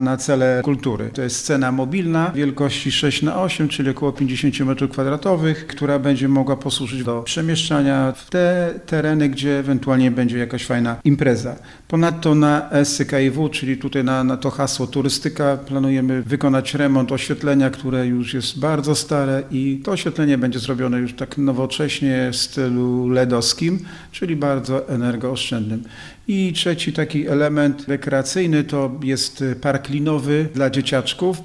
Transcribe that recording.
na cele kultury. To jest scena mobilna wielkości 6x8, czyli około 50 m2, która będzie mogła posłużyć do przemieszczania w te tereny, gdzie ewentualnie będzie jakaś fajna impreza. Ponadto na SKIW, czyli tutaj na to hasło turystyka, planujemy wykonać remont oświetlenia, które już jest bardzo stare i to oświetlenie będzie zrobione już tak nowocześnie w stylu LED-owskim, czyli bardzo energooszczędnym. I trzeci taki element rekreacyjny to jest park linowy dla dzieciaczków.